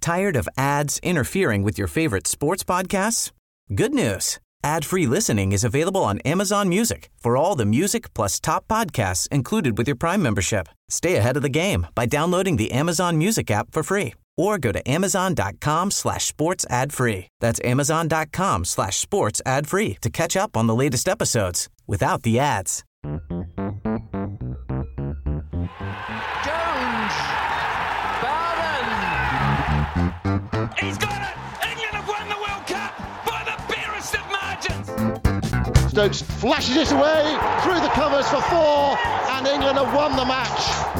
Tired of ads interfering with your favorite sports podcasts? Good news. Ad-free listening is available on Amazon Music for all the music plus top podcasts included with your Prime membership. Stay ahead of the game by downloading the Amazon Music app for free or go to amazon.com/sports ad free. That's amazon.com/sports ad free to catch up on the latest episodes without the ads. Jones! Barden! He's got it! England have won the World Cup by the barest of margins! Stokes flashes it away through the covers for 4 and England have won the match.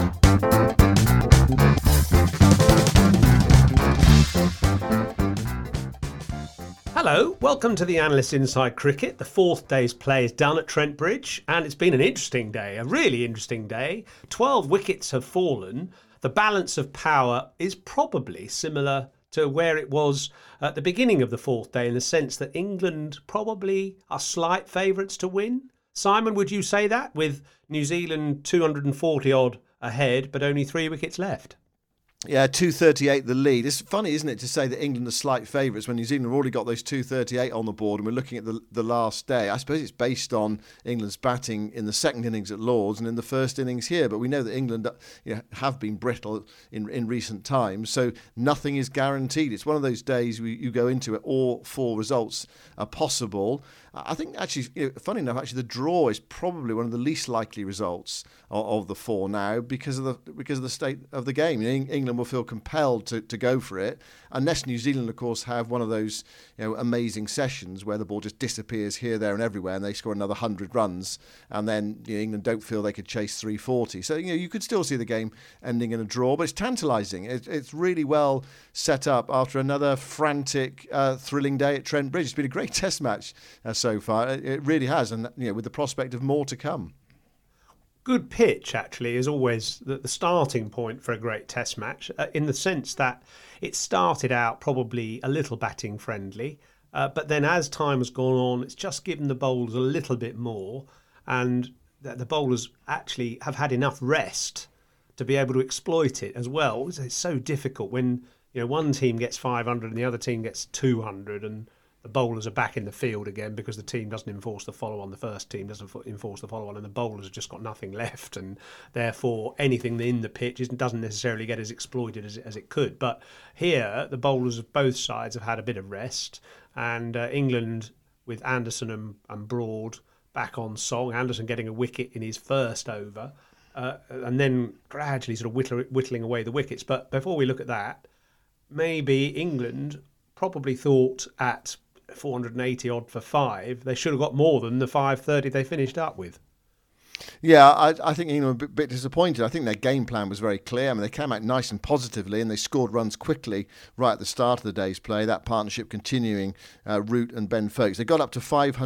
Hello, welcome to the Analysts Inside Cricket. The fourth day's play is done at Trent Bridge and it's been an interesting day, a really interesting day. 12 wickets have fallen. The balance of power is probably similar to where it was at the beginning of the fourth day in the sense that England probably are slight favourites to win. Simon, would you say that with New Zealand 240 odd ahead but only 3 wickets left? Yeah, 238 the lead. It's funny, isn't it, to say that England are slight favourites when New Zealand have already got those 238 on the board and we're looking at the last day. I suppose it's based on England's batting in the second innings at Lord's and in the first innings here, but we know that England have been brittle in recent times, so nothing is guaranteed. It's one of those days you go into it, all 4 results are possible. I think actually, funny enough, actually the draw is probably one of the least likely results of the 4 now because of the state of the game. England will feel compelled to go for it, unless New Zealand, of course, have one of those amazing sessions where the ball just disappears here, there, and everywhere, and they score another 100 runs, and then England don't feel they could chase 340. So you could still see the game ending in a draw, but it's tantalising. It's really well set up after another frantic, thrilling day at Trent Bridge. It's been a great Test match so far. It really has, and with the prospect of more to come. Good pitch, actually, is always the starting point for a great Test match, in the sense that it started out probably a little batting friendly, but then as time has gone on, it's just given the bowlers a little bit more, and the bowlers actually have had enough rest to be able to exploit it as well. It's so difficult when one team gets 500 and the other team gets 200, and the bowlers are back in the field again because the team doesn't enforce the follow-on, the first team doesn't enforce the follow-on, and the bowlers have just got nothing left, and therefore anything in the pitch doesn't necessarily get as exploited as it could. But here, the bowlers of both sides have had a bit of rest, and England, with Anderson and Broad back on song, Anderson getting a wicket in his first over, and then gradually sort of whittling away the wickets. But before we look at that, maybe England probably thought at 480 odd for 5, they should have got more than the 530 they finished up with. Yeah, I think England were a bit disappointed. I think their game plan was very clear. I mean, they came out nice and positively and they scored runs quickly right at the start of the day's play, that partnership continuing, Root and Ben Foakes. They got up to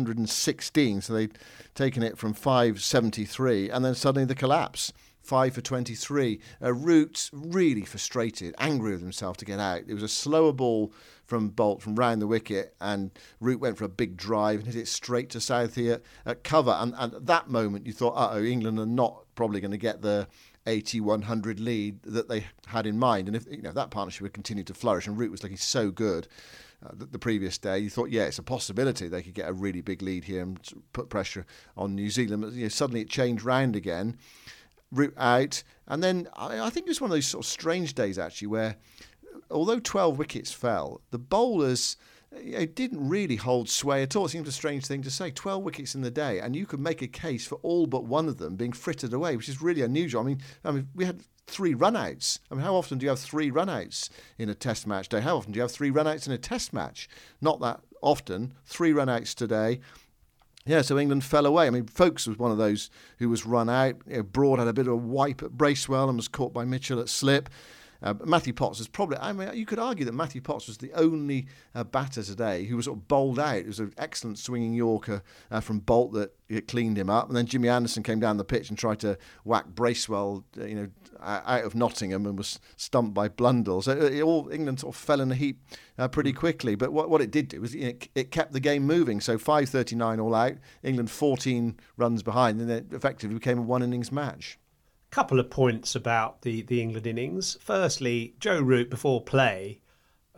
516, so they'd taken it from 573, and then suddenly the collapse. 5 for 23. Root really frustrated, angry with himself to get out. It was a slower ball from Bolt from round the wicket, and Root went for a big drive and hit it straight to Southey at cover. And at that moment, you thought, England are not probably going to get the 80-100 lead that they had in mind. And if that partnership would continue to flourish, and Root was looking so good the previous day, you thought, it's a possibility they could get a really big lead here and put pressure on New Zealand. But suddenly it changed round again. Root out, and then I think it was one of those sort of strange days actually where, although 12 wickets fell, the bowlers didn't really hold sway at all. It seems a strange thing to say. 12 wickets in the day, and you could make a case for all but one of them being frittered away, which is really unusual. I mean, we had 3 run-outs. I mean, how often do you have 3 run-outs in a Test match day? How often do you have 3 run-outs in a Test match? Not that often. 3 run-outs today. Yeah, so England fell away. I mean, Foakes was one of those who was run out. Broad had a bit of a wipe at Bracewell and was caught by Mitchell at slip. Matthew Potts was probably, you could argue that Matthew Potts was the only batter today who was sort of bowled out. It was an excellent swinging Yorker from Bolt that cleaned him up. And then Jimmy Anderson came down the pitch and tried to whack Bracewell, out of Nottingham and was stumped by Blundell. So England sort of fell in a heap pretty quickly. But what it did do was it kept the game moving. So 5:39 all out, England 14 runs behind, and it effectively became a one-innings match. Couple of points about the England innings. Firstly, Joe Root before play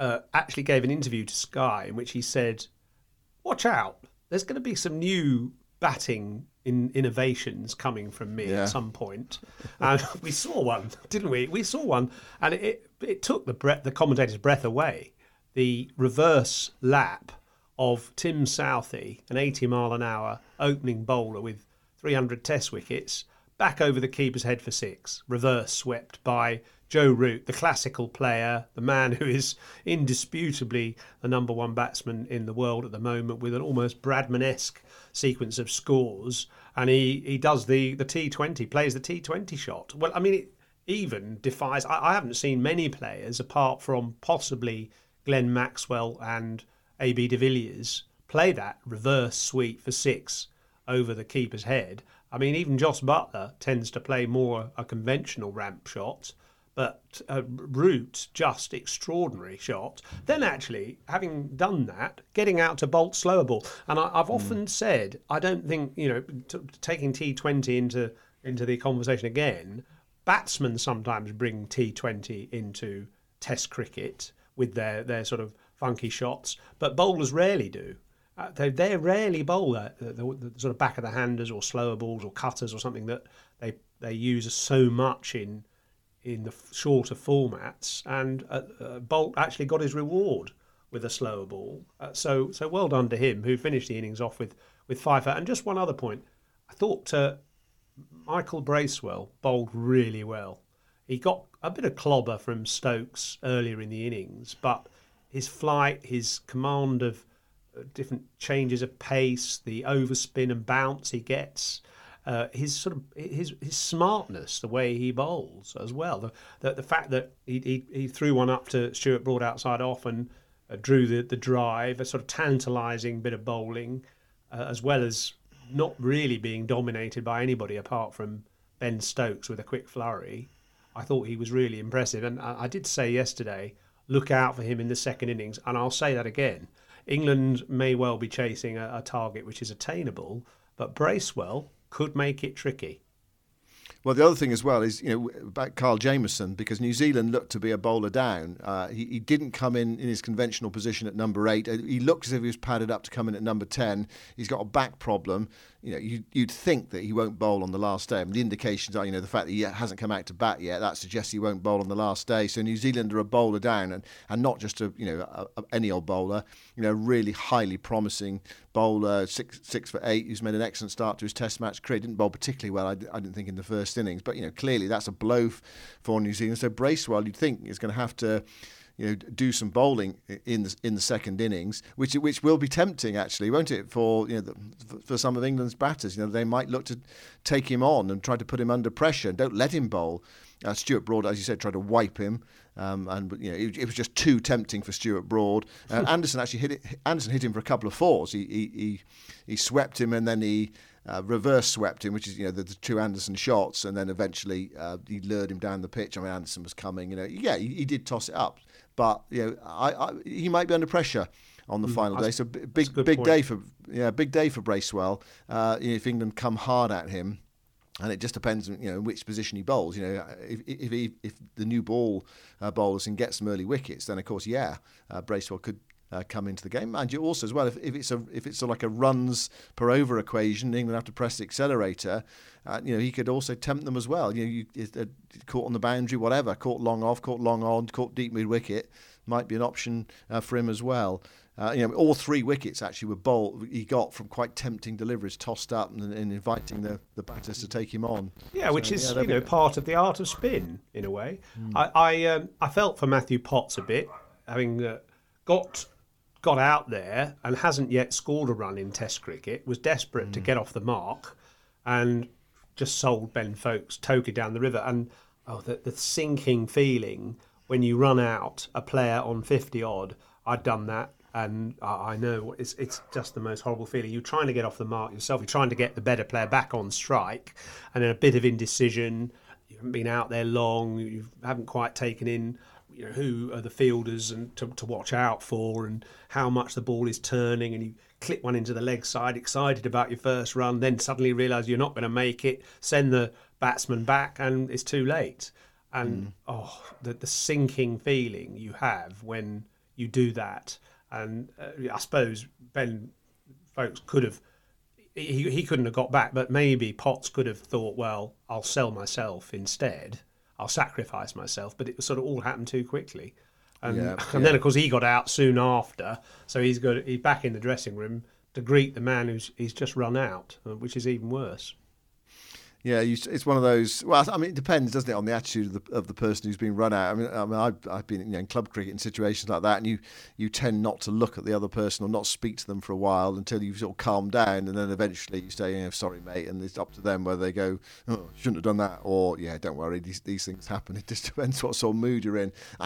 actually gave an interview to Sky in which he said, watch out, there's going to be some new batting innovations coming from me at some point. And we saw one, didn't we? We saw one, and it took the commentator's breath away. The reverse lap of Tim Southey, an 80-mile-an-hour opening bowler with 300 test wickets, back over the keeper's head for 6, reverse swept by Joe Root, the classical player, the man who is indisputably the number one batsman in the world at the moment, with an almost Bradman-esque sequence of scores. And he does the T20, plays the T20 shot. Well, I mean, it even defies... I haven't seen many players, apart from possibly Glenn Maxwell and A.B. de Villiers, play that reverse sweep for 6 over the keeper's head. I mean, even Jos Buttler tends to play more a conventional ramp shot, but Root, just extraordinary shot. Then actually, having done that, getting out to bolt slower ball. And I've often said, I don't think, taking T20 into the conversation again, batsmen sometimes bring T20 into Test cricket with their sort of funky shots, but bowlers rarely do. They rarely bowl the sort of back of the handers or slower balls or cutters or something that they use so much in the shorter formats. And Bolt actually got his reward with a slower ball. So well done to him, who finished the innings off with 5 out. And just one other point, I thought Michael Bracewell bowled really well. He got a bit of clobber from Stokes earlier in the innings, but his flight, his command of different changes of pace, the overspin and bounce he gets, his smartness, the way he bowls as well, the fact that he threw one up to Stuart Broad outside off and drew the drive, a sort of tantalising bit of bowling, as well as not really being dominated by anybody apart from Ben Stokes with a quick flurry. I thought he was really impressive, and I did say yesterday, look out for him in the second innings, and I'll say that again. England may well be chasing a target which is attainable, but Bracewell could make it tricky. Well, the other thing as well is, about Kyle Jamieson, because New Zealand looked to be a bowler down. He didn't come in his conventional position at number 8. He looked as if he was padded up to come in at number 10. He's got a back problem. You'd think that he won't bowl on the last day. I mean, the indications are, the fact that he hasn't come out to bat yet, that suggests he won't bowl on the last day. So New Zealand are a bowler down, and not just any old bowler. Really highly promising bowler, 6 for 8, who's made an excellent start to his Test match career. Didn't bowl particularly well, I didn't think, in the first innings, but clearly that's a blow for New Zealand. So Bracewell, you'd think, is going to have to do some bowling in the second innings, which will be tempting, actually, won't it, for for some of England's batters. They might look to take him on and try to put him under pressure and don't let him bowl. Stuart Broad, as you said, tried to wipe him, and it was just too tempting for Stuart Broad. Anderson actually hit him for a couple of 4s. He swept him, and then he reverse swept him, which is the 2 Anderson shots, and then eventually he lured him down the pitch. I mean, Anderson was coming. He did toss it up, but he might be under pressure on the final day. So big day for Bracewell. If England come hard at him. And it just depends on which position he bowls. If the new ball bowlers can get some early wickets, then of course Bracewell could come into the game. And you also as well, if it's sort of like a runs per over equation, England have to press the accelerator. He could also tempt them as well. Caught on the boundary, whatever, caught long off, caught long on, caught deep mid wicket, might be an option for him as well. All 3 wickets actually he got from quite tempting deliveries, tossed up and inviting the batters to take him on. Yeah, which is part of the art of spin in a way. I felt for Matthew Potts a bit, having got out there and hasn't yet scored a run in Test cricket, was desperate to get off the mark, and just sold Ben Foakes totally down the river. And the sinking feeling when you run out a player on 50 odd. I'd done that. And I know it's just the most horrible feeling. You're trying to get off the mark yourself. You're trying to get the better player back on strike, and then a bit of indecision. You haven't been out there long. You haven't quite taken in, who are the fielders and to watch out for, and how much the ball is turning. And you clip one into the leg side, excited about your first run. Then suddenly realise you're not going to make it. Send the batsman back, and it's too late. And the sinking feeling you have when you do that. And I suppose Ben Folkes could have, he couldn't have got back, but maybe Potts could have thought, well, I'll sell myself instead. I'll sacrifice myself. But it was sort of all happened too quickly. And then, of course, he got out soon after. So he's back in the dressing room to greet the man he's just run out, which is even worse. Yeah, it's one of those. Well, I mean, it depends, doesn't it, on the attitude of the person who's being run out. I mean, I've been in club cricket in situations like that, and you tend not to look at the other person or not speak to them for a while until you've sort of calmed down, and then eventually you say, sorry, mate, and it's up to them whether they go, oh, shouldn't have done that, or yeah, don't worry, these things happen. It just depends what sort of mood you're in.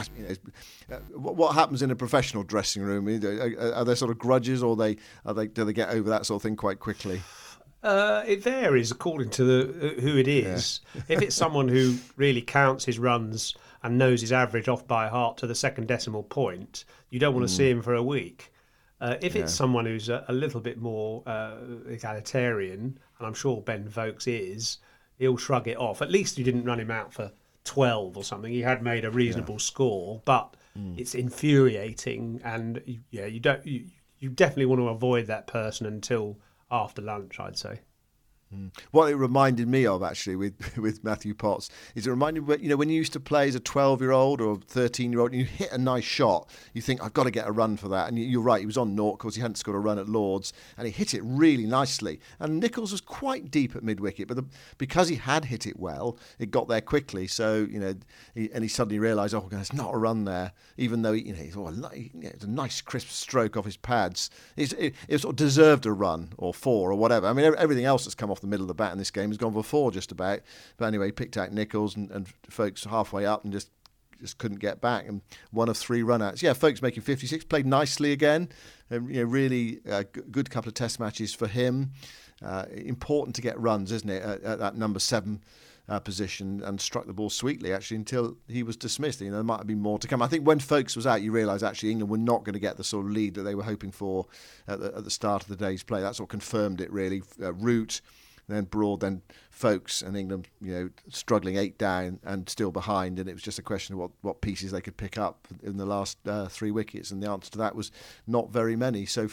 What happens in a professional dressing room? Are there sort of grudges, or do they get over that sort of thing quite quickly? It varies according to who it is. Yeah. If it's someone who really counts his runs and knows his average off by heart to the second decimal point, you don't want to see him for a week. If it's someone who's a little bit more egalitarian, and I'm sure Ben Folkes is, he'll shrug it off. At least you didn't run him out for 12 or something. He had made a reasonable score, but it's infuriating, and you definitely want to avoid that person until after lunch, I'd say. What it reminded me of, actually, with Matthew Potts, is it reminded me, when you used to play as a 12-year-old or a 13-year-old and you hit a nice shot, you think, I've got to get a run for that. And you're right, he was on naught because he hadn't scored a run at Lords, and he hit it really nicely. And Nicholls was quite deep at mid-wicket, but because he had hit it well, it got there quickly. So, he suddenly realised, there's not a run there, even though it's a nice crisp stroke off his pads. It sort of deserved a run or 4 or whatever. I mean, everything else that's come off the middle of the bat in this game has gone for 4 just about. But anyway, he picked out Nicholls and Folkes halfway up and just couldn't get back. And 1 of 3 run-outs. Yeah, Folkes making 56, played nicely again. Really good couple of test matches for him. Important to get runs, isn't it, at that number 7 position, and struck the ball sweetly, actually, until he was dismissed. There might have been more to come. I think when Folkes was out, you realise, actually, England were not going to get the sort of lead that they were hoping for at the start of the day's play. That sort of confirmed it, really. Root, then Broad, then Folkes, and England, struggling 8 down and still behind, and it was just a question of what pieces they could pick up in the last 3 wickets, and the answer to that was not very many. So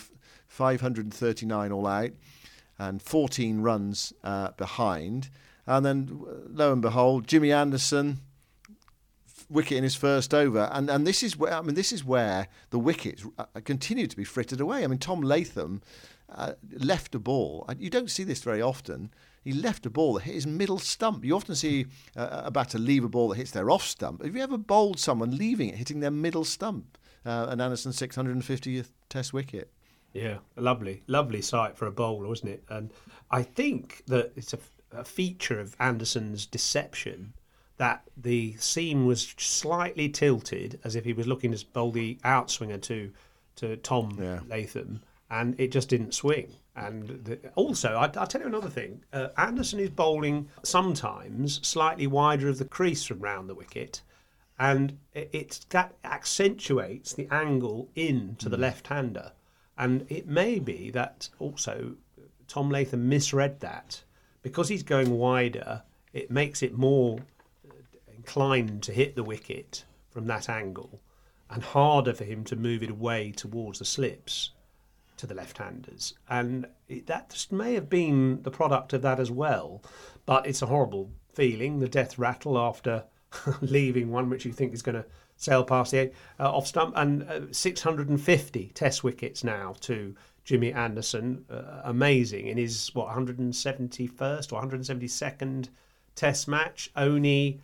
539 all out, and 14 runs behind, and then lo and behold, Jimmy Anderson, wicket in his first over, and this is where the wickets continue to be frittered away. I mean, Tom Latham left a ball. You don't see this very often. He left a ball that hit his middle stump. You often see a batter leave a ball that hits their off stump. Have you ever bowled someone leaving it, hitting their middle stump? An Anderson's 650th Test wicket. Yeah, a lovely sight for a bowler, wasn't it? And I think that it's a feature of Anderson's deception that the seam was slightly tilted, as if he was looking to bowl the outswinger to Tom Latham, and it just didn't swing. And also, I'll tell you another thing. Anderson is bowling sometimes slightly wider of the crease from round the wicket, and that accentuates the angle in to the left-hander. And it may be that also Tom Latham misread that. Because he's going wider, it makes it more inclined to hit the wicket from that angle, and harder for him to move it away towards the slips to the left-handers. And that just may have been the product of that as well. But it's a horrible feeling, the death rattle after leaving one which you think is going to sail past the off stump. And 650 Test wickets now to Jimmy Anderson, amazing in his 171st or 172nd Test match, only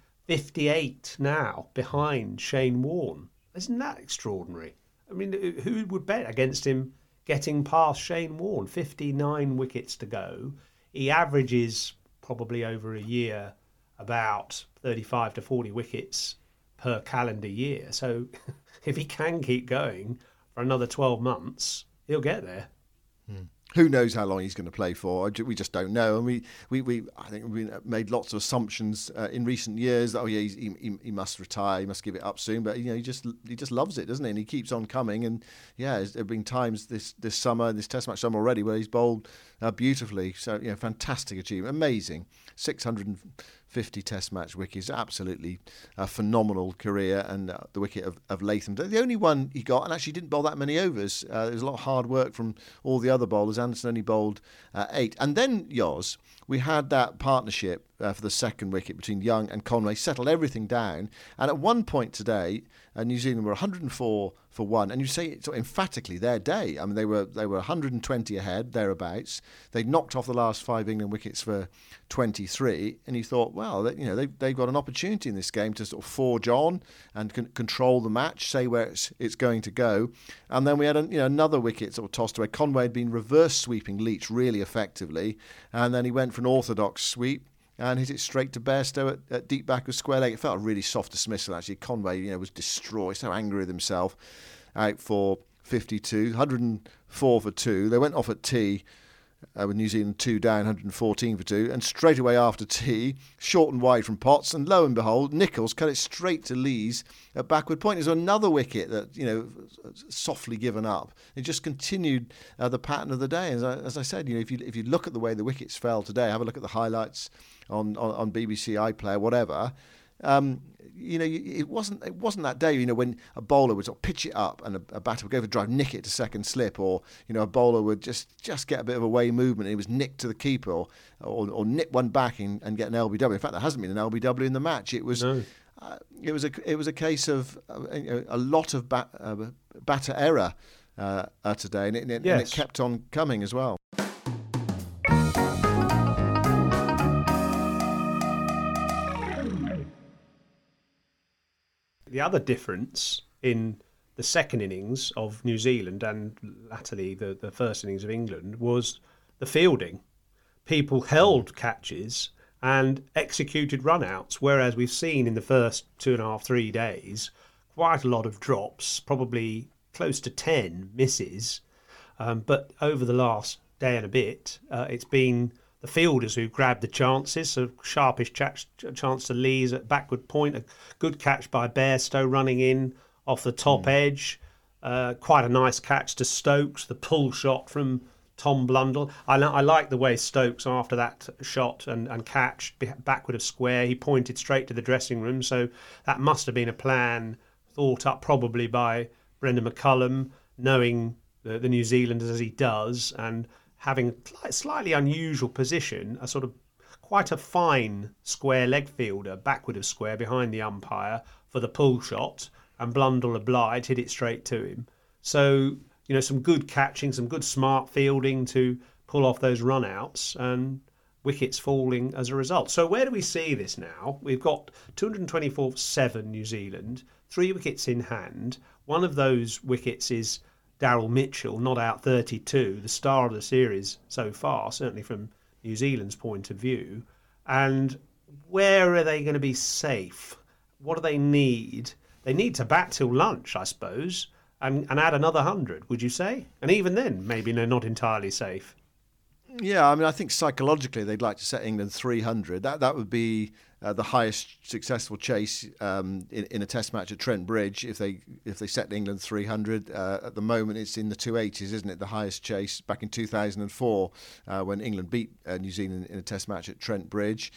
58 now behind Shane Warne. Isn't that extraordinary? I mean, who would bet against him getting past Shane Warne? 59 wickets to go. He averages probably over a year about 35 to 40 wickets per calendar year. So if he can keep going for another 12 months, he'll get there. Who knows how long he's going to play for? We just don't know. And I think we made lots of assumptions in recent years that he must retire, he must give it up soon. But he just loves it, doesn't he? And he keeps on coming. And there's been times this summer, this Test match summer already, where he's bowled beautifully. So fantastic achievement, amazing. 50 Test match wickets. Absolutely phenomenal career, and the wicket of Latham. The only one he got, and actually didn't bowl that many overs. There was a lot of hard work from all the other bowlers. Anderson only bowled 8. And then, Yoz, we had that partnership for the second wicket between Young and Conway, settled everything down. And at one point today, New Zealand were 104 for 1, and you say so emphatically their day. I mean, they were 120 ahead, thereabouts. They knocked off the last 5 England wickets for 23, and you thought, well, they've got an opportunity in this game to sort of forge on and control the match, say where it's going to go. And then we had another wicket sort of tossed away. Conway had been reverse sweeping Leach really effectively, and then he went for an orthodox sweep and hit it straight to Bairstow at deep back of square leg. It felt a really soft dismissal, actually. Conway, was destroyed, so angry with himself, out for 52, 104 for 2. They went off at tea with New Zealand 2 down, 114 for 2, and straight away after tea, short and wide from Potts, and lo and behold, Nicholls cut it straight to Lees at backward point. There's another wicket that, softly given up. It just continued the pattern of the day. As I said, if you look at the way the wickets fell today, have a look at the highlights on BBC iPlayer, whatever. It wasn't that day. When a bowler would sort of pitch it up and a batter would go for a drive, nick it to second slip, or a bowler would just get a bit of away movement and it was nicked to the keeper, or nip one back and get an LBW. In fact, there hasn't been an LBW in the match. It was no. It was a case of a lot of batter error today, and it kept on coming as well. The other difference in the second innings of New Zealand and latterly the first innings of England was the fielding. People held catches and executed run-outs, whereas we've seen in the first 2.5, 3 days quite a lot of drops, probably close to 10 misses. But over the last day and a bit, it's been the fielders who grabbed the chances. So sharpish chance to Lees at backward point, a good catch by Bairstow running in off the top edge, quite a nice catch to Stokes, the pull shot from Tom Blundell. I like the way Stokes, after that shot and catch backward of square, he pointed straight to the dressing room. So that must have been a plan thought up probably by Brendan McCullum, knowing the New Zealanders as he does, and having a slightly unusual position, a sort of quite a fine square leg fielder backward of square behind the umpire for the pull shot, and Blundell obliged, hit it straight to him. So, some good catching, some good smart fielding to pull off those run-outs, and wickets falling as a result. So where do we see this now? We've got 224 for 7 New Zealand, 3 wickets in hand. One of those wickets is Daryl Mitchell, not out 32, the star of the series so far, certainly from New Zealand's point of view. And where are they going to be safe? What do they need? They need to bat till lunch, I suppose, and add another 100, would you say? And even then, maybe they're not entirely safe. Yeah, I think psychologically they'd like to set England 300. That would be the highest successful chase in a Test match at Trent Bridge if they set England 300. At the moment, it's in the 280s, isn't it? The highest chase back in 2004 when England beat New Zealand in a Test match at Trent Bridge.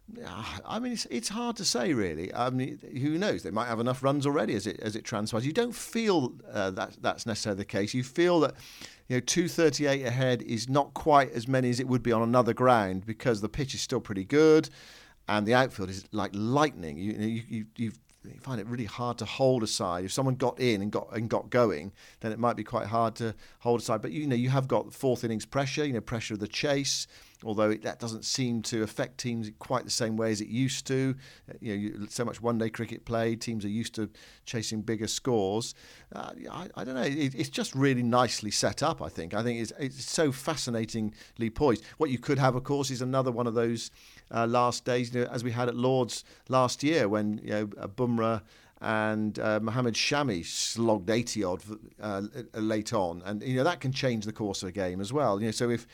It's hard to say, really. Who knows? They might have enough runs already as it transpires. You don't feel that's necessarily the case. You feel that 238 ahead is not quite as many as it would be on another ground because the pitch is still pretty good, and the outfield is like lightning. You find it really hard to hold a side. If someone got in and got going, then it might be quite hard to hold a side. But you have got fourth innings pressure, pressure of the chase. Although that doesn't seem to affect teams quite the same way as it used to. So much one-day cricket played, teams are used to chasing bigger scores. I don't know. It's just really nicely set up, I think. I think it's so fascinatingly poised. What you could have, of course, is another one of those last days, as we had at Lord's last year when Bumrah and Mohammed Shami slogged 80-odd late on. And, that can change the course of a game as well. So if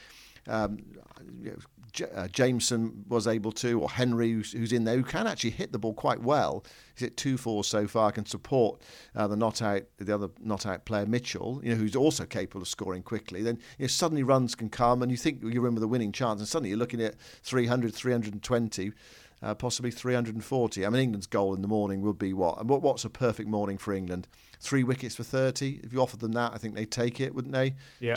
Jameson was able to, or Henry, who's in there, who can actually hit the ball quite well. He's hit 2-4 so far, can support the other not out player Mitchell, who's also capable of scoring quickly. Then suddenly runs can come, and you think you're in with a winning chance, and suddenly you're looking at 300, 320. possibly 340. I mean, England's goal in the morning would be what? And what's a perfect morning for England? 3 wickets for 30. If you offered them that, I think they'd take it, wouldn't they? Yeah.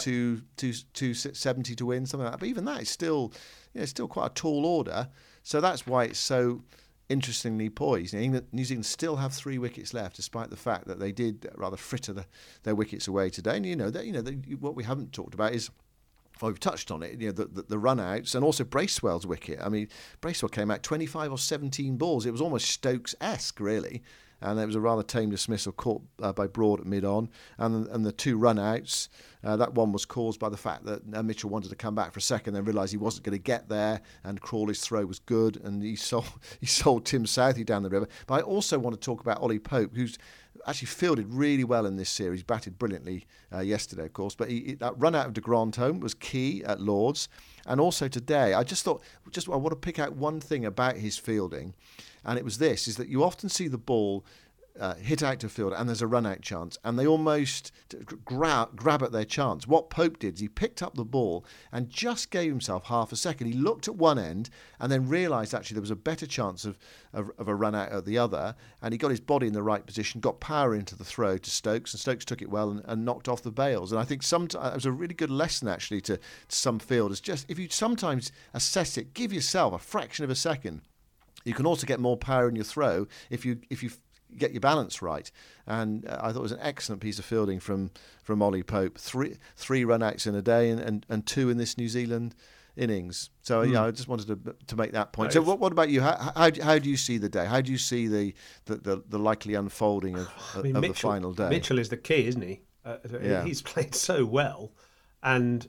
270 to win, something like that. But even that is still, still quite a tall order. So that's why it's so interestingly poised. New Zealand still have 3 wickets left, despite the fact that they did rather fritter their wickets away today. And what we haven't talked about is, well, we've touched on it, the run-outs and also Bracewell's wicket. I mean, Bracewell came out 25 or 17 balls. It was almost Stokes-esque, really. And it was a rather tame dismissal caught by Broad at mid-on. And the 2 run-outs, that one was caused by the fact that Mitchell wanted to come back for a second, then realised he wasn't going to get there, and Crawley's throw was good, and he sold Tim Southey down the river. But I also want to talk about Ollie Pope, who's actually fielded really well in this series, batted brilliantly yesterday, of course. But that run out of de Grandhomme was key at Lords. And also today, I want to pick out one thing about his fielding. And it was this, is that you often see the ball hit out to field and there's a run-out chance, and they almost grab at their chance. What Pope did is he picked up the ball and just gave himself half a second. He looked at one end and then realised actually there was a better chance of a run-out at the other, and he got his body in the right position, got power into the throw to Stokes, and Stokes took it well and knocked off the bails. And I think it was a really good lesson actually to some fielders. Just if you sometimes assess it, give yourself a fraction of a second. You can also get more power in your throw if you get your balance right. And I thought it was an excellent piece of fielding from Ollie Pope. Three run-outs in a day and 2 in this New Zealand innings. So I just wanted to make that point. So what about you? How do you see the day? How do you see the likely unfolding of the final day? Mitchell is the key, isn't he? He's played so well, and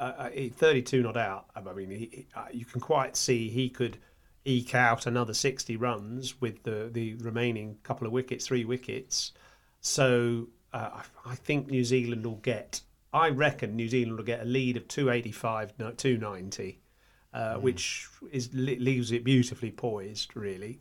32 not out. I mean, you can quite see he could eke out another 60 runs with the remaining couple of wickets, 3 wickets. So I think New Zealand will get. I reckon New Zealand will get a lead of 285, 290, which leaves it beautifully poised, really.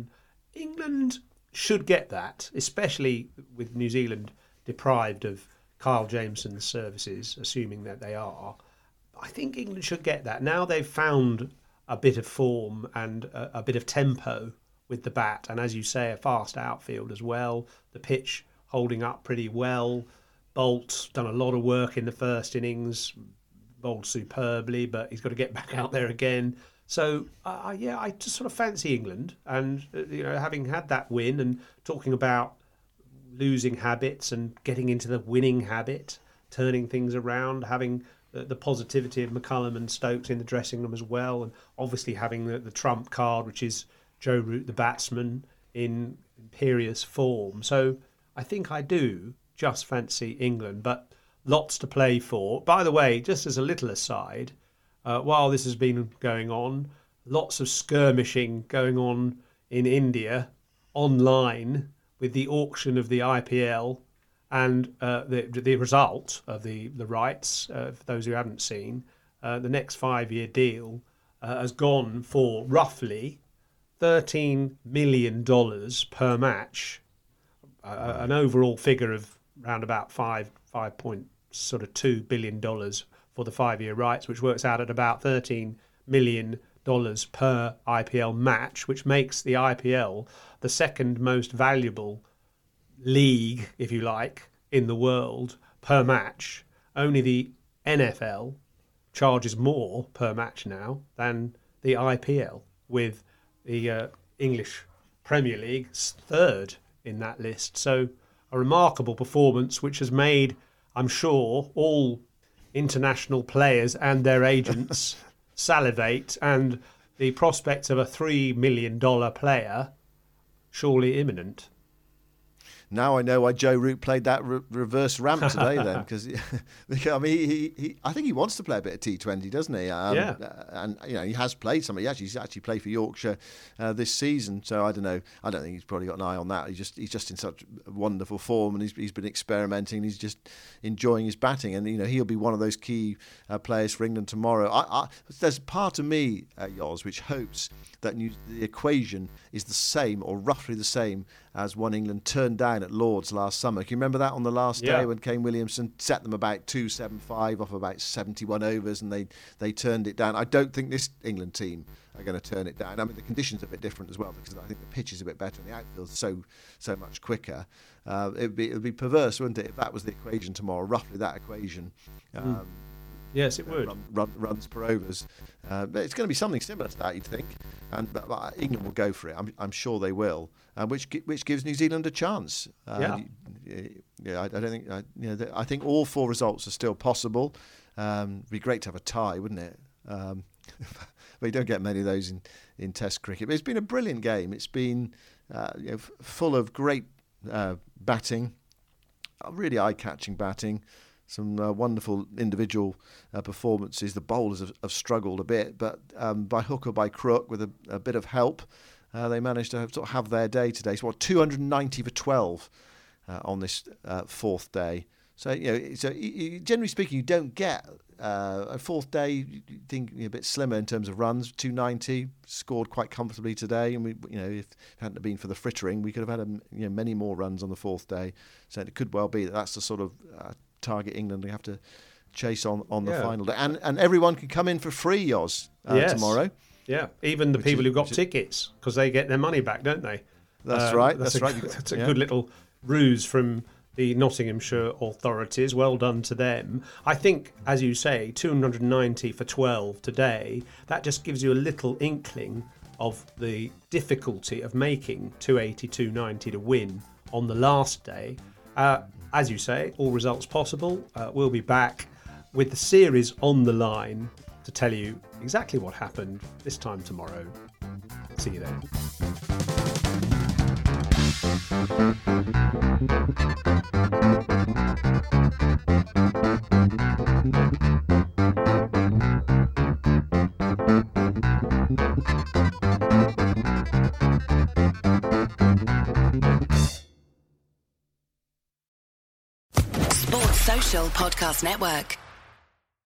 England should get that, especially with New Zealand deprived of Kyle Jameson's services, assuming that they are. I think England should get that. Now they've found a bit of form and a bit of tempo with the bat, and as you say, a fast outfield as well. The pitch holding up pretty well. Bolt done a lot of work in the first innings, bowled superbly, but he's got to get back out there again. So I just sort of fancy England, and having had that win and talking about losing habits and getting into the winning habit, turning things around, having the positivity of McCullum and Stokes in the dressing room as well, and obviously having the trump card, which is Joe Root, the batsman, in imperious form. So I think I do just fancy England, but lots to play for. By the way, just as a little aside, while this has been going on, lots of skirmishing going on in India online with the auction of the IPL. And the result of the rights, for those who haven't seen, the next 5-year deal has gone for roughly $13 million per match, an overall figure of around about $5.2 billion for the 5-year rights, which works out at about $13 million per IPL match, which makes the IPL the second most valuable league, if you like, in the world per match. Only the NFL charges more per match now than the IPL, with the English Premier League third in that list. So a remarkable performance which has made, I'm sure, all international players and their agents salivate, and the prospect of a $3 million player surely imminent. Now I know why Joe Root played that reverse ramp today, then, because I mean, I think he wants to play a bit of T20, doesn't he? And he has played some. He's actually played for Yorkshire this season. So I don't know. I don't think he's probably got an eye on that. He's just in such wonderful form, and he's been experimenting. He's just enjoying his batting, and he'll be one of those key players for England tomorrow. There's part of me, Yoz, which hopes that the equation is the same or roughly the same as One England turned down at Lords last summer. Can you remember that on the last day when Kane Williamson set them about 275 off about 71 overs, and they turned it down? I don't think this England team are going to turn it down. I mean, the conditions are a bit different as well, because I think the pitch is a bit better and the outfield's so much quicker. It'd be perverse, wouldn't it, if that was the equation tomorrow, roughly that equation. Yes, it would. Runs per overs. But it's going to be something similar to that, you'd think. But England will go for it. I'm sure they will. Which gives New Zealand a chance. I don't think. I think all 4 results are still possible. It'd be great to have a tie, wouldn't it? But you don't get many of those in Test cricket. But it's been a brilliant game. It's been full of great batting, really eye-catching batting. Some wonderful individual performances. The bowlers have struggled a bit, but by hook or by crook, with a bit of help, they managed to have their day today. So 290 for 12 on this 4th day. So generally speaking, you don't get a 4th day. You think a bit slimmer in terms of runs. 290 scored quite comfortably today, and if it hadn't been for the frittering, we could have had many more runs on the 4th day. So it could well be that's the sort of target England have to chase on the final day, and everyone can come in for free, Yoz, tomorrow. Yeah, even the people who got tickets, because they get their money back, don't they? That's right. That's right. That's a good little ruse from the Nottinghamshire authorities. Well done to them. I think, as you say, 290 for 12 today. That just gives you a little inkling of the difficulty of making 280, 290 to win on the last day. As you say, all results possible. We'll be back with the series on the line to tell you exactly what happened this time tomorrow. See you then. Sports Social Podcast Network.